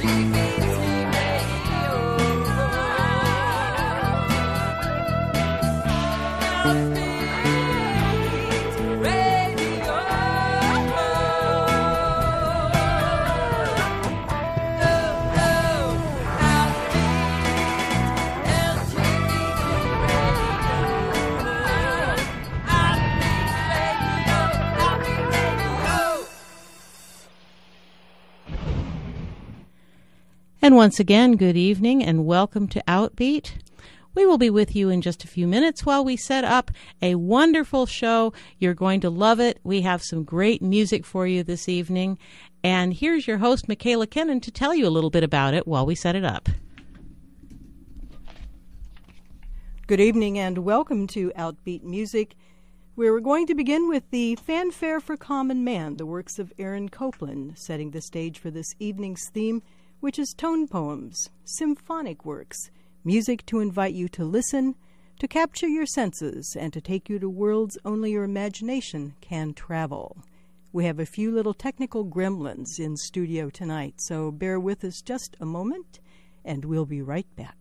And once again, good evening and welcome to Outbeat. We will be with you in just a few minutes while we set up a wonderful show. You're going to love it. We have some great music for you this evening. And here's your host, Michaela Kennan, to tell you a little bit about it while we set it up. Good evening and welcome to Outbeat Music, where we're going to begin with the Fanfare for Common Man, the works of Aaron Copland, setting the stage for this evening's theme, which is tone poems, symphonic works, music to invite you to listen, to capture your senses, and to take you to worlds only your imagination can travel. We have a few little technical gremlins in studio tonight, so bear with us just a moment, and we'll be right back.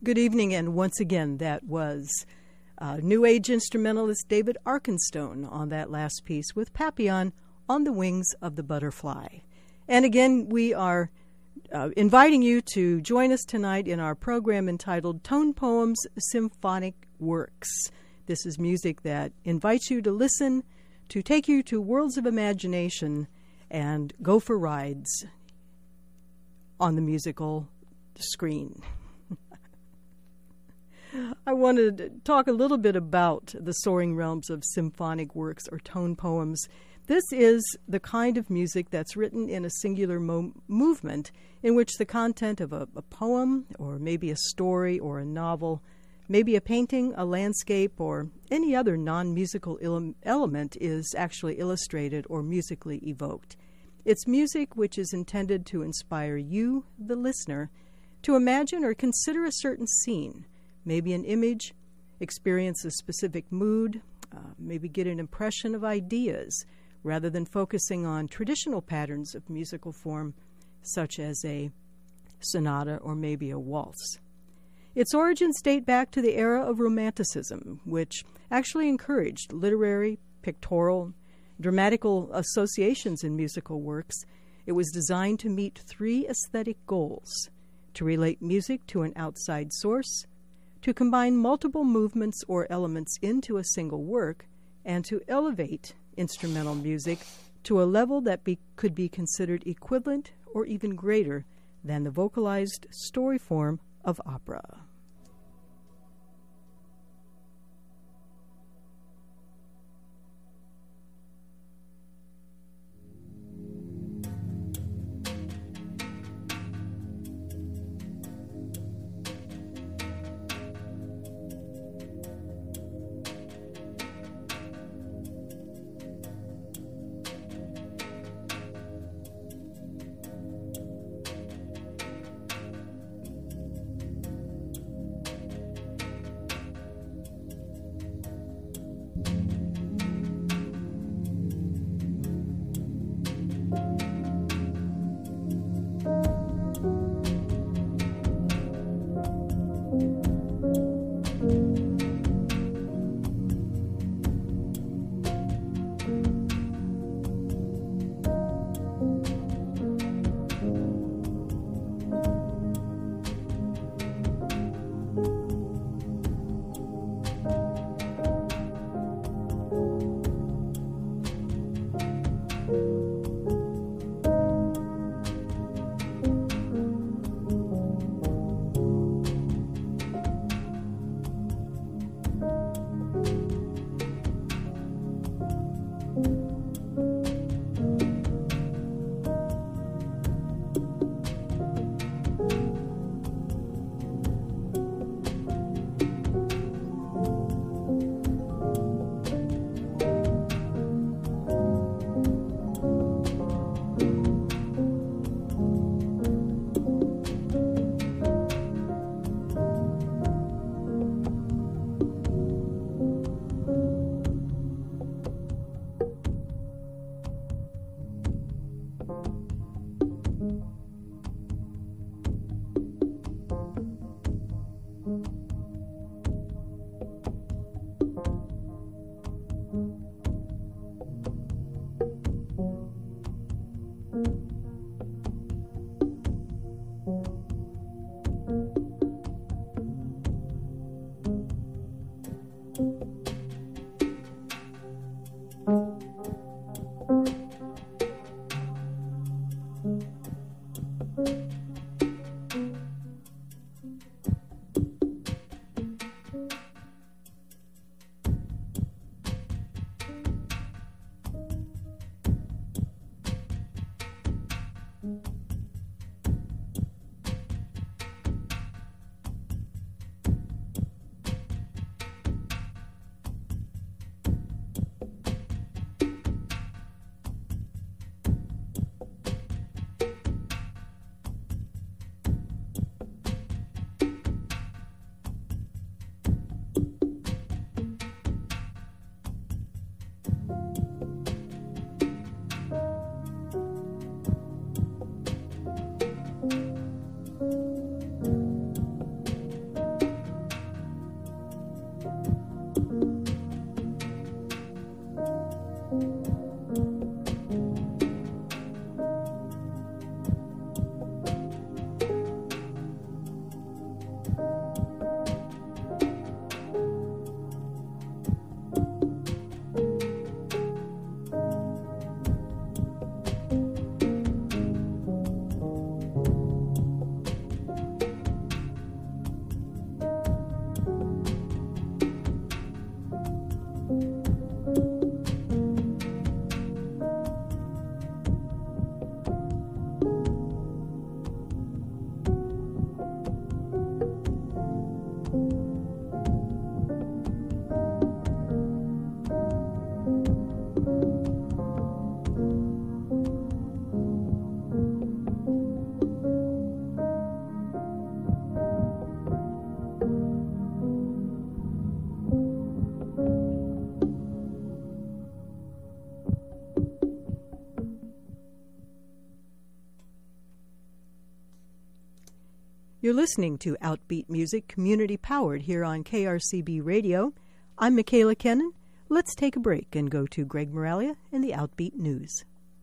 Good evening, and once again, that was New Age instrumentalist David Arkenstone on that last piece with Papillon on the Wings of the Butterfly. And again, we are inviting you to join us tonight in our program entitled Tone Poems Symphonic Works. This is music that invites you to listen, to take you to worlds of imagination, and go for rides on the musical screen. I wanted to talk a little bit about the soaring realms of symphonic works or tone poems. This is the kind of music that's written in a singular movement in which the content of a poem or maybe a story or a novel, maybe a painting, a landscape, or any other non-musical element is actually illustrated or musically evoked. It's music which is intended to inspire you, the listener, to imagine or consider a certain scene, maybe an image, experience a specific mood, maybe get an impression of ideas, rather than focusing on traditional patterns of musical form, such as a sonata or maybe a waltz. Its origins date back to the era of Romanticism, which actually encouraged literary, pictorial, dramatical associations in musical works. It was designed to meet three aesthetic goals: to relate music to an outside source, to combine multiple movements or elements into a single work, and to elevate instrumental music to a level that could be considered equivalent or even greater than the vocalized story form of opera. You're listening to Outbeat Music, community-powered here on KRCB Radio. I'm Michaela Kennan. Let's take a break and go to Greg Moralia and the Outbeat News.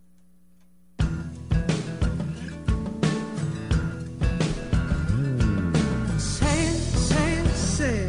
Say,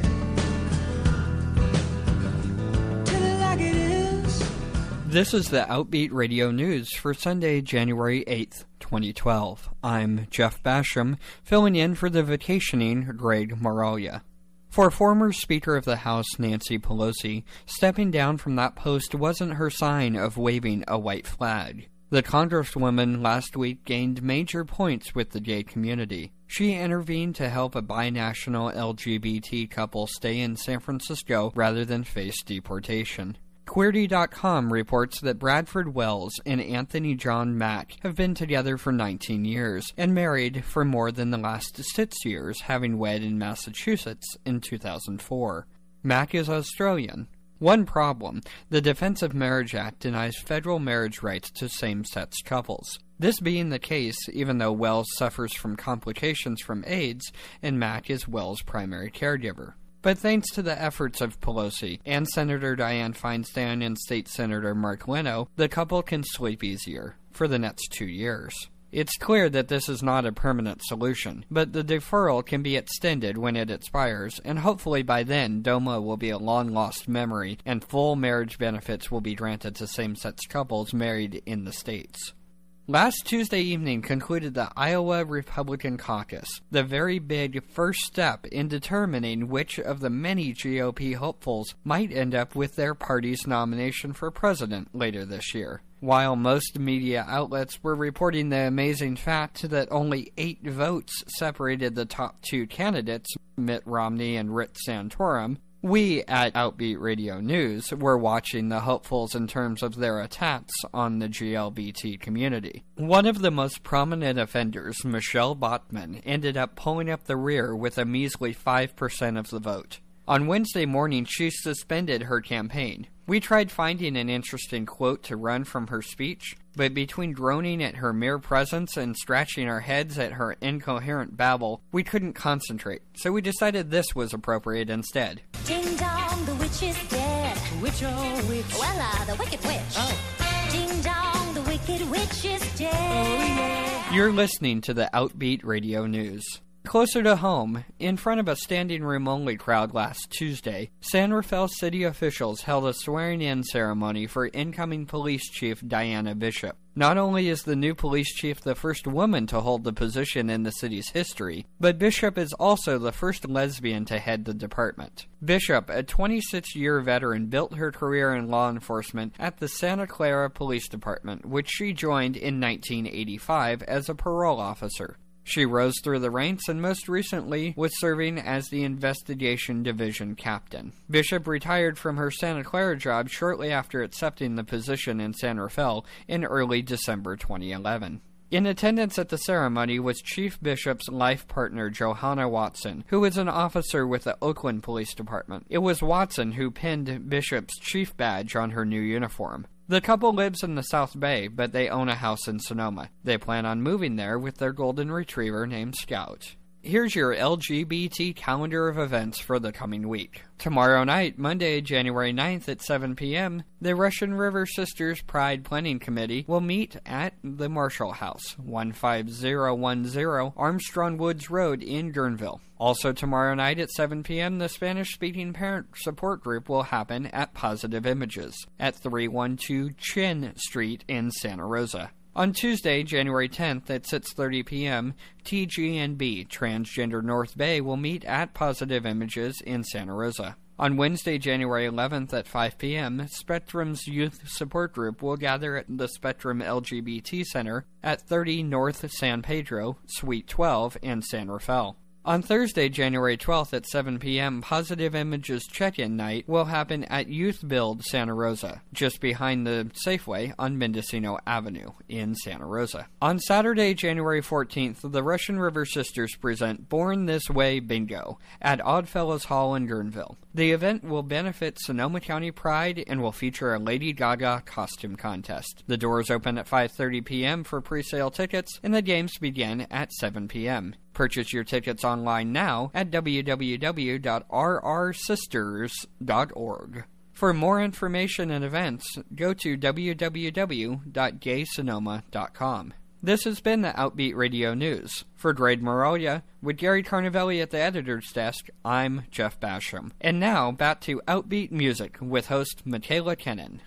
tell it like it is. This is the Outbeat Radio News for Sunday, January 8th, 2012. I'm Jeff Basham, filling in for the vacationing Greg Moralia. For former Speaker of the House Nancy Pelosi, stepping down from that post wasn't her sign of waving a white flag. The Congresswoman last week gained major points with the gay community. She intervened to help a binational LGBT couple stay in San Francisco rather than face deportation. Queerty.com reports that Bradford Wells and Anthony John Mack have been together for 19 years and married for more than the last 6 years, having wed in Massachusetts in 2004. Mack is Australian. One problem: the Defense of Marriage Act denies federal marriage rights to same-sex couples. This being the case, even though Wells suffers from complications from AIDS, and Mack is Wells' primary caregiver. But thanks to the efforts of Pelosi and Senator Dianne Feinstein and State Senator Mark Leno, the couple can sleep easier for the next 2 years. It's clear that this is not a permanent solution, but the deferral can be extended when it expires, and hopefully by then DOMA will be a long-lost memory and full marriage benefits will be granted to same-sex couples married in the states. Last Tuesday evening concluded the Iowa Republican Caucus, the very big first step in determining which of the many GOP hopefuls might end up with their party's nomination for president later this year. While most media outlets were reporting the amazing fact that only 8 votes separated the top 2 candidates, Mitt Romney and Rick Santorum, we at Outbeat Radio News were watching the hopefuls in terms of their attacks on the GLBT community. One of the most prominent offenders, Michelle Bachmann, ended up pulling up the rear with a measly 5% of the vote. On Wednesday morning, she suspended her campaign. We tried finding an interesting quote to run from her speech, but between groaning at her mere presence and scratching our heads at her incoherent babble, we couldn't concentrate, so we decided this was appropriate instead. Ding dong, the witch is dead. Which oh which? Voila, the wicked witch. Oh. Ding dong, the wicked witch is dead. Oh yeah. You're listening to the Outbeat Radio News. Closer to home, in front of a standing room only crowd last Tuesday, San Rafael city officials held a swearing-in ceremony for incoming police chief Diana Bishop. Not only is the new police chief the first woman to hold the position in the city's history, but Bishop is also the first lesbian to head the department. Bishop, a 26-year veteran, built her career in law enforcement at the Santa Clara Police Department, which she joined in 1985 as a parole officer. She rose through the ranks and most recently was serving as the Investigation Division Captain. Bishop retired from her Santa Clara job shortly after accepting the position in San Rafael in early December 2011. In attendance at the ceremony was Chief Bishop's life partner Johanna Watson, who was an officer with the Oakland Police Department. It was Watson who pinned Bishop's chief badge on her new uniform. The couple lives in the South Bay, but they own a house in Sonoma. They plan on moving there with their golden retriever named Scout. Here's your LGBT calendar of events for the coming week. Tomorrow night, Monday, January 9th at 7 p.m., the Russian River Sisters Pride Planning Committee will meet at the Marshall House, 15010 Armstrong Woods Road in Guerneville. Also tomorrow night at 7 p.m., the Spanish-speaking parent support group will happen at Positive Images at 312 Chin Street in Santa Rosa. On Tuesday, January 10th at 6:30 p.m., TGNB Transgender North Bay will meet at Positive Images in Santa Rosa. On Wednesday, January 11th at 5 p.m., Spectrum's Youth Support Group will gather at the Spectrum LGBT Center at 30 North San Pedro, Suite 12 in San Rafael. On Thursday, January 12th at 7 p.m., Positive Images Check-In Night will happen at Youth Build Santa Rosa, just behind the Safeway on Mendocino Avenue in Santa Rosa. On Saturday, January 14th, the Russian River Sisters present Born This Way Bingo at Oddfellows Hall in Guerneville. The event will benefit Sonoma County Pride and will feature a Lady Gaga costume contest. The doors open at 5:30 p.m. for pre-sale tickets, and the games begin at 7 p.m. Purchase your tickets online now at www.rrsisters.org. For more information and events, go to www.gaysonoma.com. This has been the Outbeat Radio News. For Drade Moralia, with Gary Carnavelli at the editor's desk, I'm Jeff Basham. And now, back to Outbeat Music with host Michaela Kennan.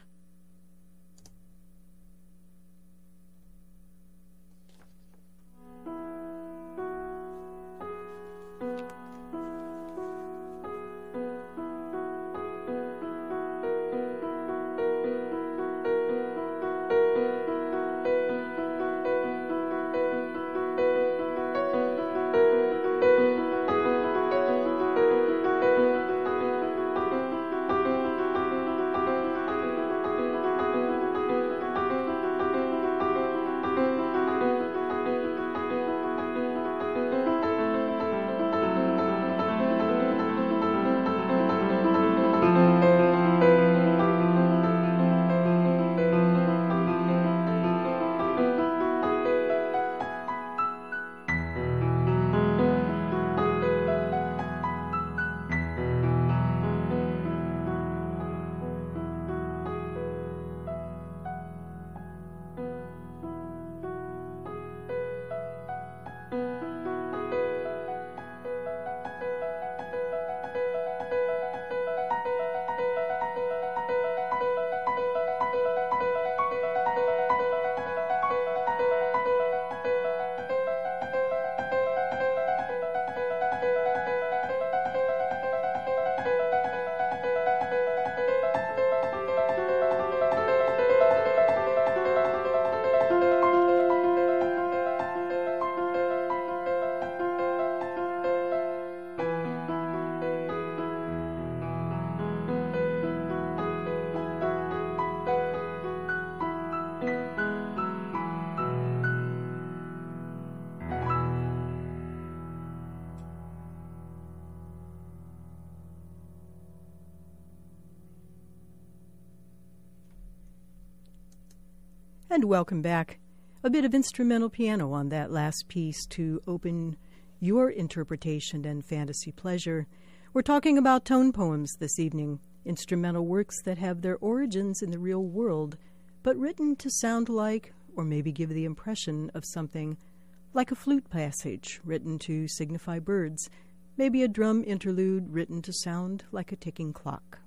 And welcome back. A bit of instrumental piano on that last piece to open your interpretation and fantasy pleasure. We're talking about tone poems this evening, instrumental works that have their origins in the real world, but written to sound like, or maybe give the impression of something, like a flute passage written to signify birds, maybe a drum interlude written to sound like a ticking clock.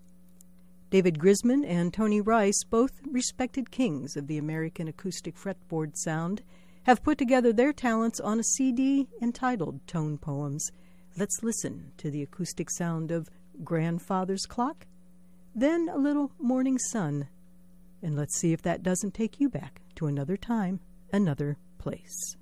David Grisman and Tony Rice, both respected kings of the American acoustic fretboard sound, have put together their talents on a CD entitled Tone Poems. Let's listen to the acoustic sound of Grandfather's Clock, then a little Morning Sun, and let's see if that doesn't take you back to another time, another place.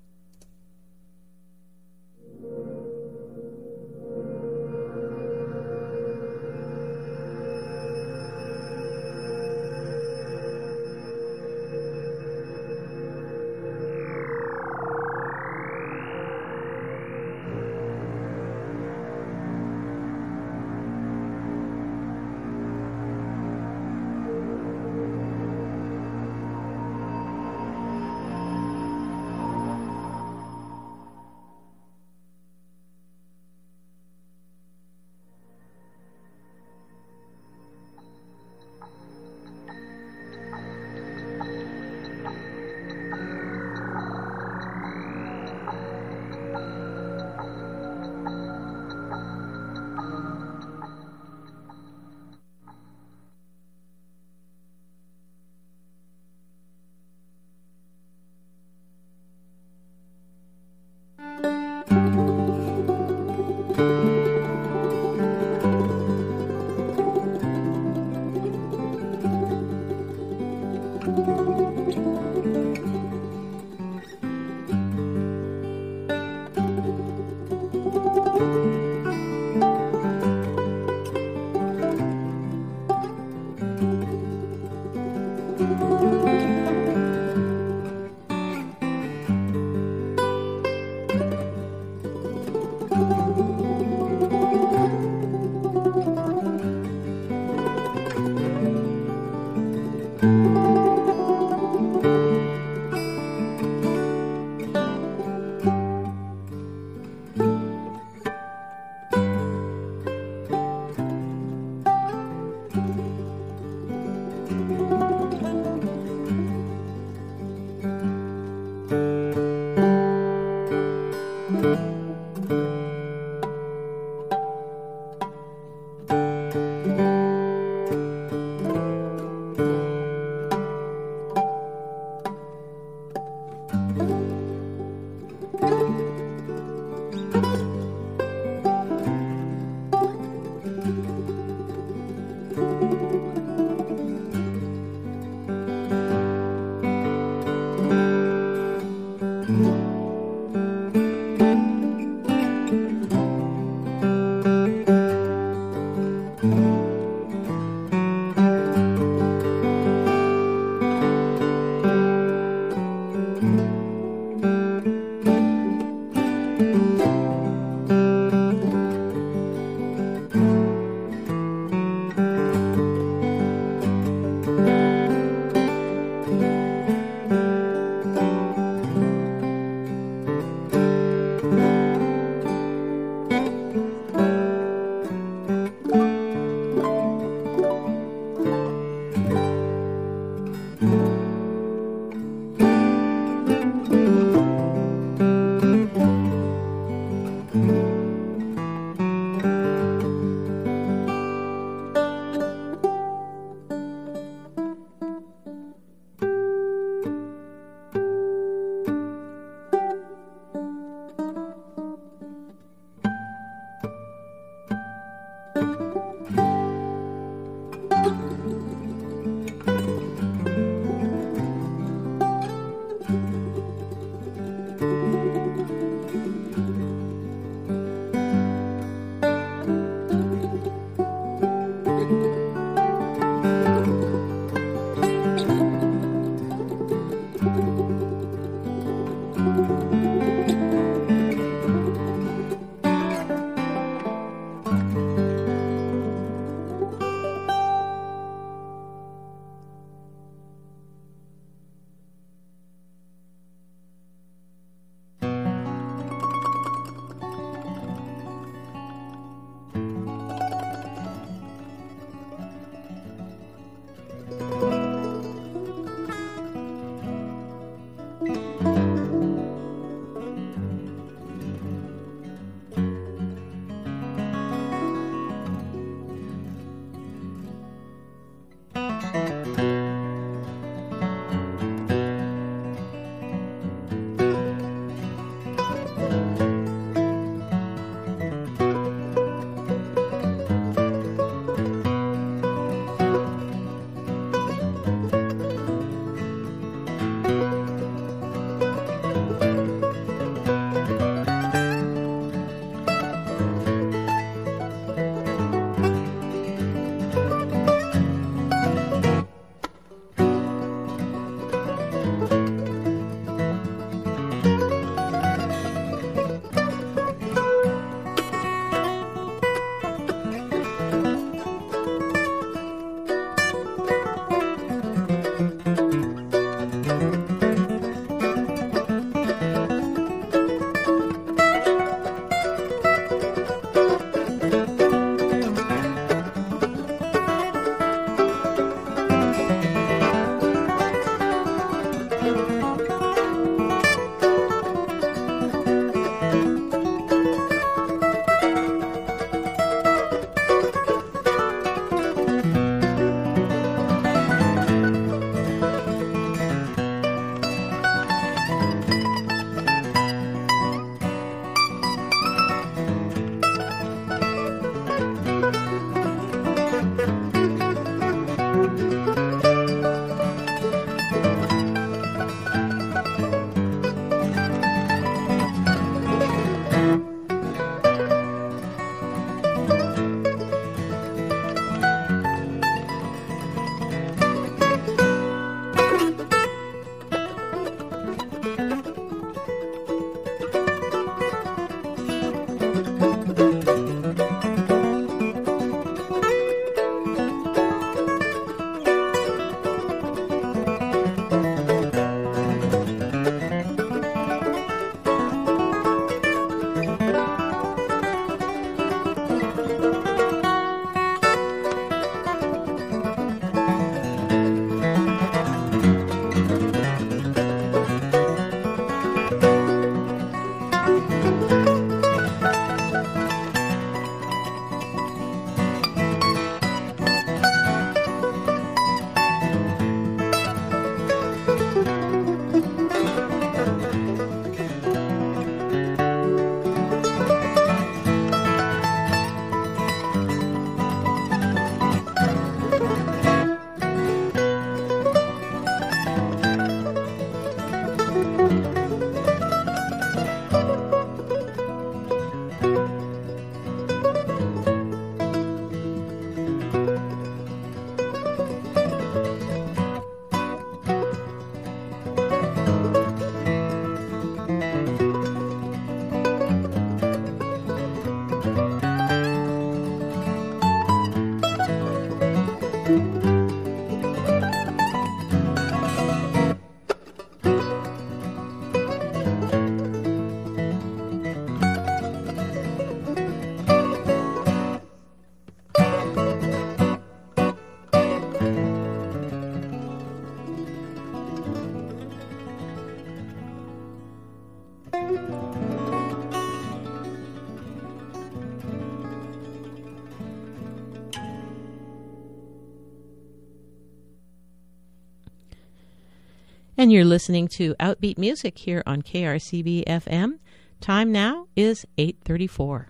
And you're listening to Outbeat Music here on KRCB FM. Time now is 8:34.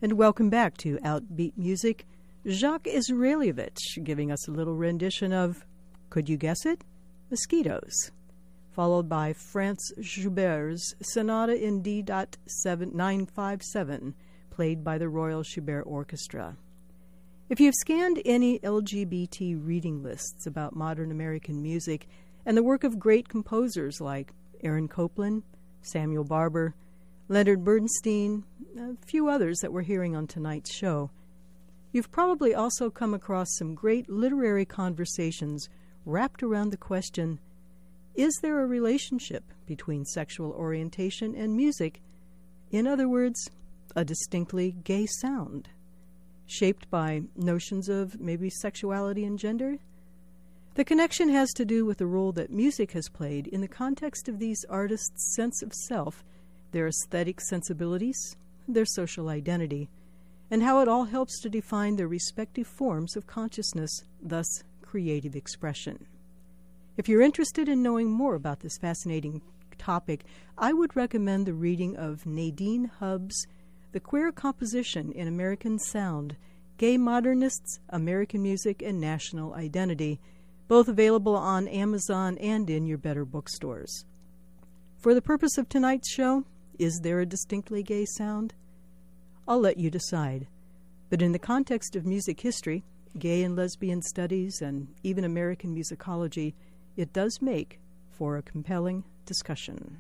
And welcome back to Outbeat Music. Jacques Israelievich giving us a little rendition of, could you guess it? Mosquitoes. Followed by Franz Schubert's Sonata in D.957, played by the Royal Schubert Orchestra. If you've scanned any LGBT reading lists about modern American music and the work of great composers like Aaron Copland, Samuel Barber, Leonard Bernstein, a few others that we're hearing on tonight's show, you've probably also come across some great literary conversations wrapped around the question, is there a relationship between sexual orientation and music? In other words, a distinctly gay sound, shaped by notions of maybe sexuality and gender? The connection has to do with the role that music has played in the context of these artists' sense of self, their aesthetic sensibilities, their social identity, and how it all helps to define their respective forms of consciousness, thus creative expression. If you're interested in knowing more about this fascinating topic, I would recommend the reading of Nadine Hubb's The Queer Composition in American Sound, Gay Modernists, American Music, and National Identity, both available on Amazon and in your better bookstores. For the purpose of tonight's show, is there a distinctly gay sound? I'll let you decide. But in the context of music history, gay and lesbian studies, and even American musicology, it does make for a compelling discussion.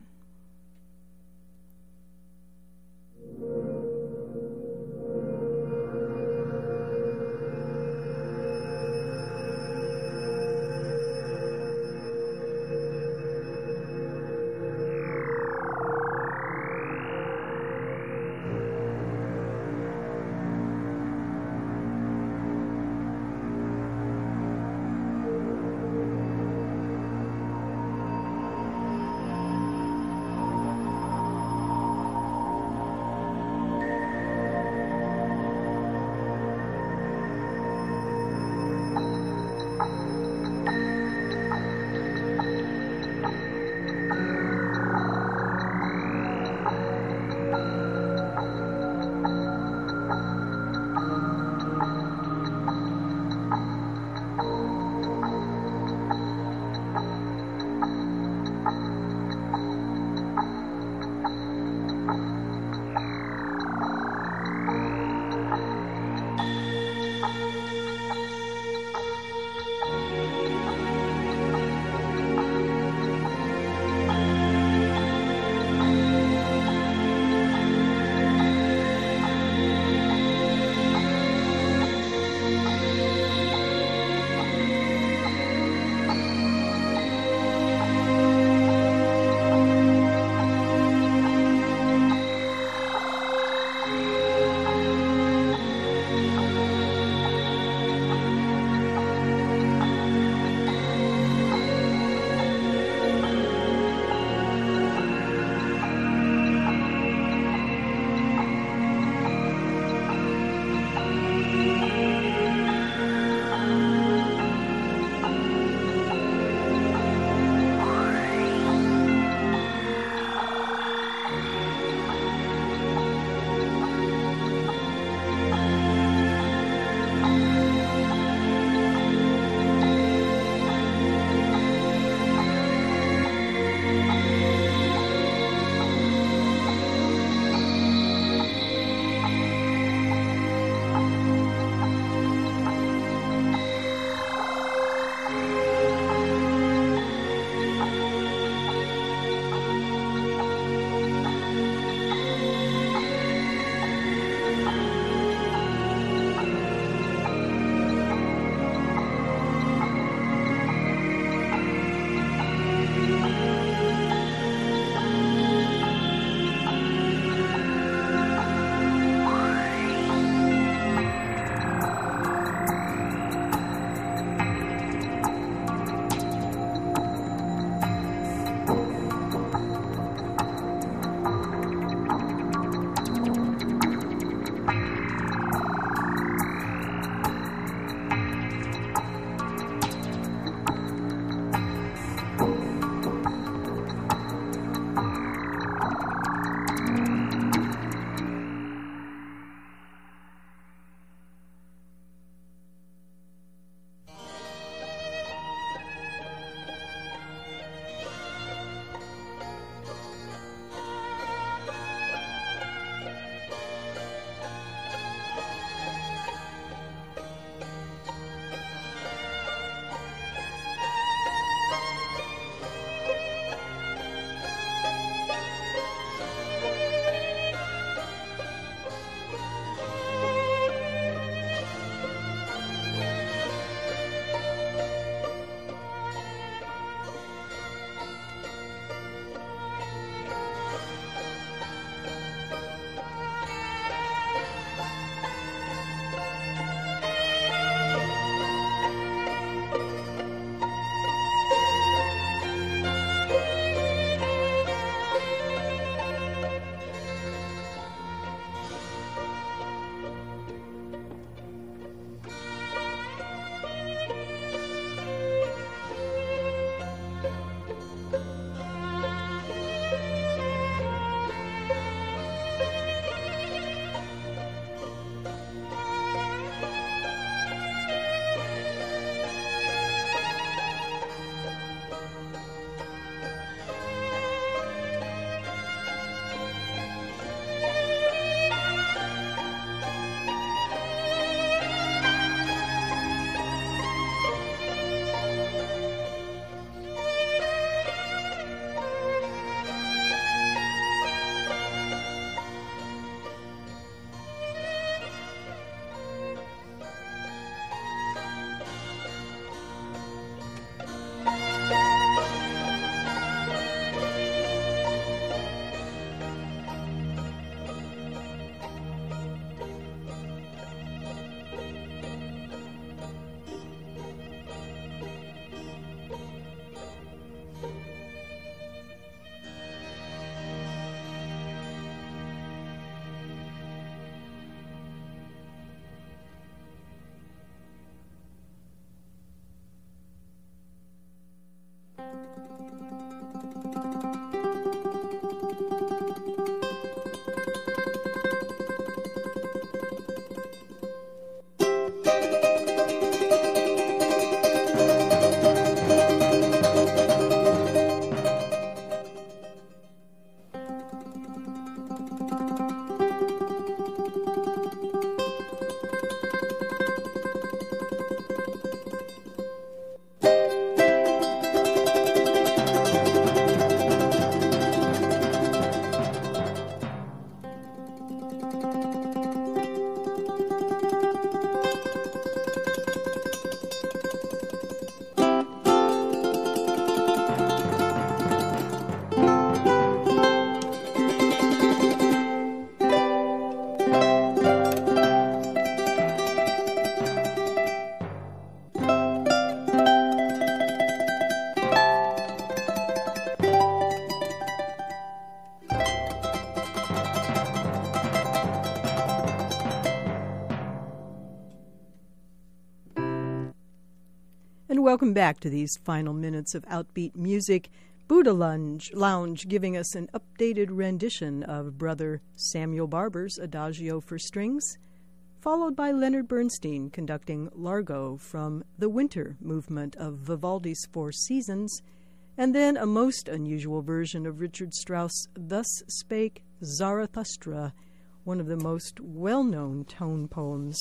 welcome back to these final minutes of Outbeat Music. Buddha Lounge giving us an updated rendition of Brother Samuel Barber's Adagio for Strings, followed by Leonard Bernstein conducting Largo from the Winter movement of Vivaldi's Four Seasons, and then a most unusual version of Richard Strauss' Thus Spake Zarathustra, one of the most well-known tone poems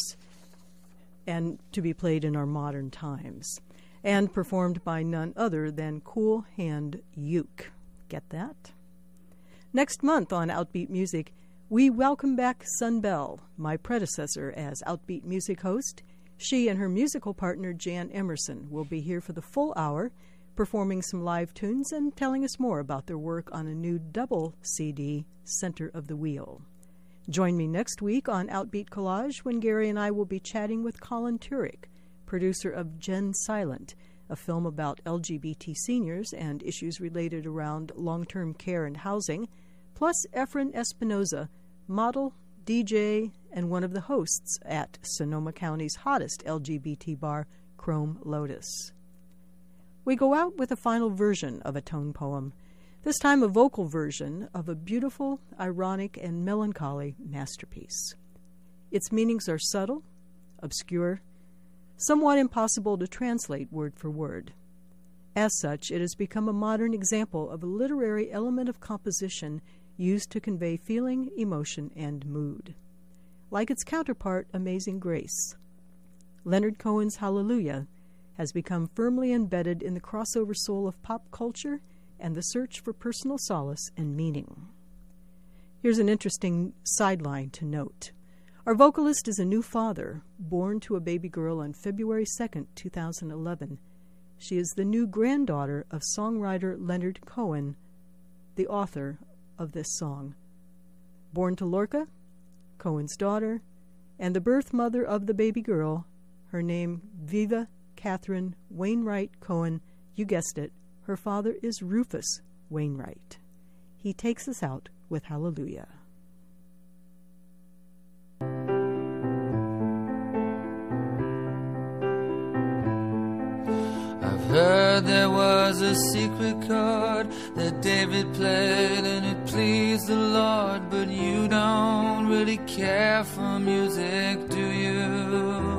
and to be played in our modern times, and performed by none other than Cool Hand Uke. Get that? Next month on Outbeat Music, we welcome back Sun Bell, my predecessor as Outbeat Music host. She and her musical partner Jan Emerson will be here for the full hour, performing some live tunes and telling us more about their work on a new double CD, Center of the Wheel. Join me next week on Outbeat Collage when Gary and I will be chatting with Colin Turek, producer of Gen Silent, a film about LGBT seniors and issues related around long-term care and housing, plus Efren Espinoza, model, DJ, and one of the hosts at Sonoma County's hottest LGBT bar, Chrome Lotus. We go out with a final version of a tone poem, this time a vocal version of a beautiful, ironic, and melancholy masterpiece. Its meanings are subtle, obscure, somewhat impossible to translate word for word. As such, it has become a modern example of a literary element of composition used to convey feeling, emotion, and mood. Like its counterpart, Amazing Grace, Leonard Cohen's Hallelujah has become firmly embedded in the crossover soul of pop culture and the search for personal solace and meaning. Here's an interesting sideline to note. Our vocalist is a new father, born to a baby girl on February 2nd, 2011. She is the new granddaughter of songwriter Leonard Cohen, the author of this song. Born to Lorca, Cohen's daughter, and the birth mother of the baby girl, her name Viva Catherine Wainwright Cohen, you guessed it, her father is Rufus Wainwright. He takes us out with Hallelujah. I've heard there was a secret chord that David played and it pleased the Lord, but you don't really care for music, do you?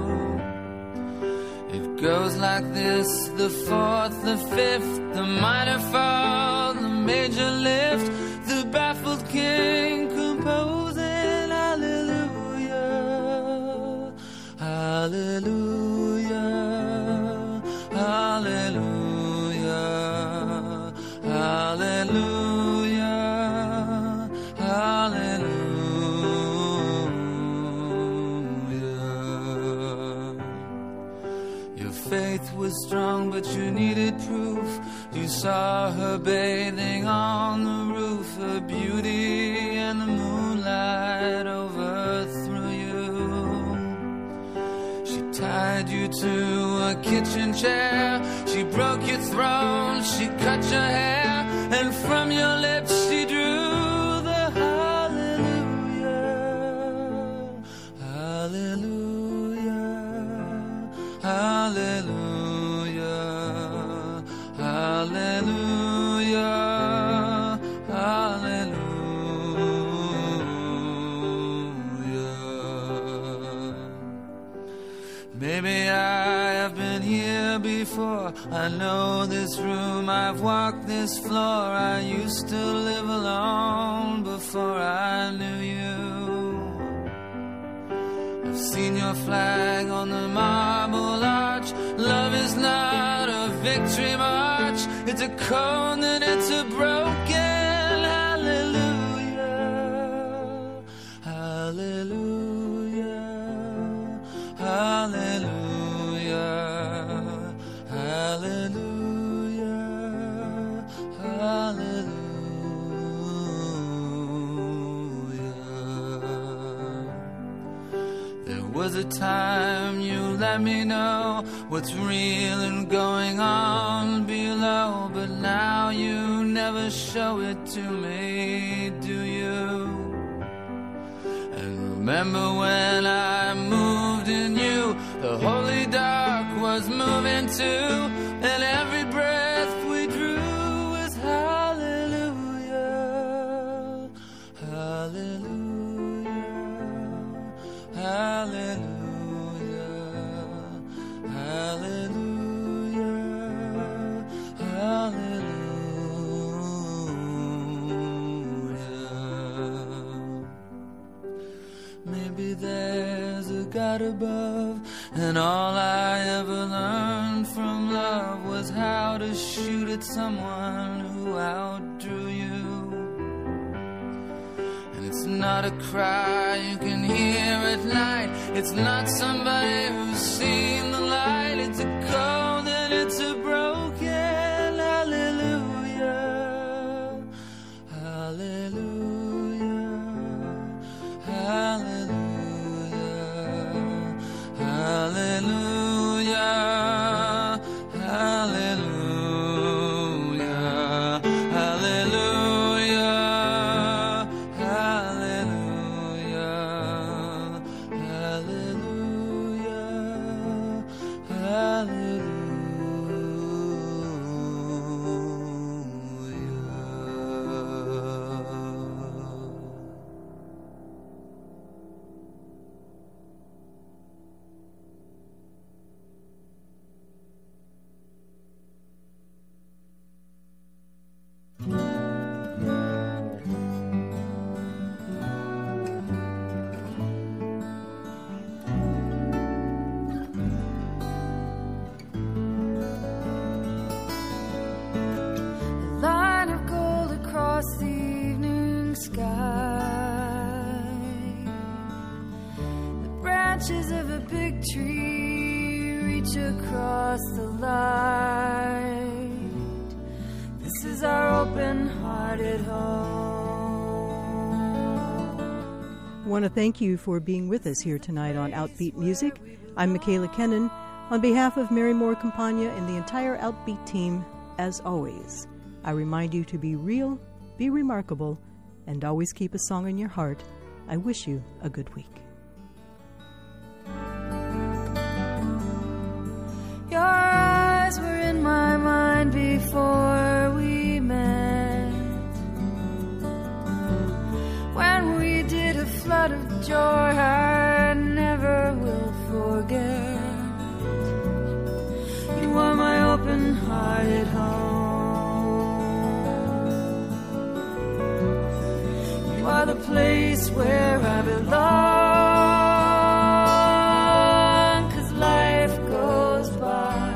It goes like this: the fourth, the fifth, the minor fall, the major lift, the baffled king composing hallelujah, hallelujah, hallelujah, hallelujah, hallelujah. Your faith was strong, but you needed proof. You saw her bathing on the roof, her beauty and the moonlight overthrew you. She tied you to a kitchen chair, she broke your throne, she cut your hair, and from your lips she drew the hallelujah, hallelujah, hallelujah, hallelujah, hallelujah. Maybe I have been here before, I know this room, I've walked this floor. I used to live alone before I knew you. I've seen your flag on the marble arch. Love is not a victory march, it's a cone and it's a broken hallelujah, hallelujah, hallelujah, hallelujah, hallelujah. There was a time you let me know what's real and going on below, but now you never show it to me, do you? And remember when I moved in you, the holy dark was was moving too, and every breath we drew was hallelujah, hallelujah, hallelujah, hallelujah, hallelujah. Maybe there's a God above, and all I ever learned from love was how to shoot at someone who outdrew you. And it's not a cry you can hear at night. It's not somebody who's seen the light. It's a cold and it's a broken hallelujah, hallelujah, hallelujah. Hallelujah, hallelujah, hallelujah, hallelujah, hallelujah, Line of gold across the evening sky. The branches of a big tree reach across the light. This is our open-hearted home. I want to thank you for being with us here tonight on Outbeat Music. I'm Michaela Kennan. On behalf of Mary Moore Campagna and the entire Outbeat team, as always, I remind you to be real, be remarkable, and always keep a song in your heart. I wish you a good week. Your eyes were in my mind before we met. When we did a flood of joy I never will forget. You are my open-hearted home. You are the place where I belong. 'Cause life goes by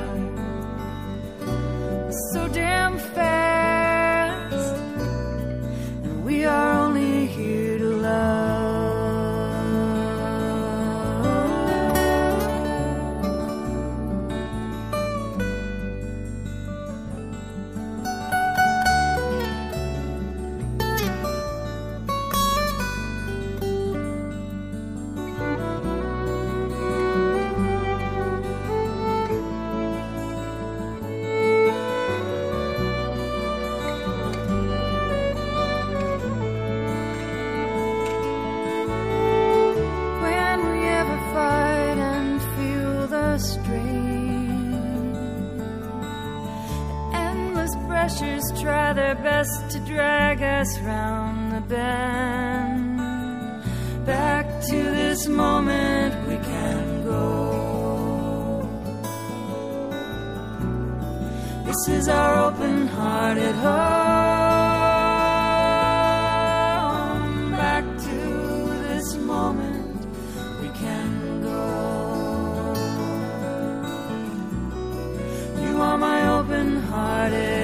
so damn fast, and we are only here to love. Try their best to drag us round the bend. Back to this moment we can go. This is our open-hearted home. Back to this moment we can go. You are my open-hearted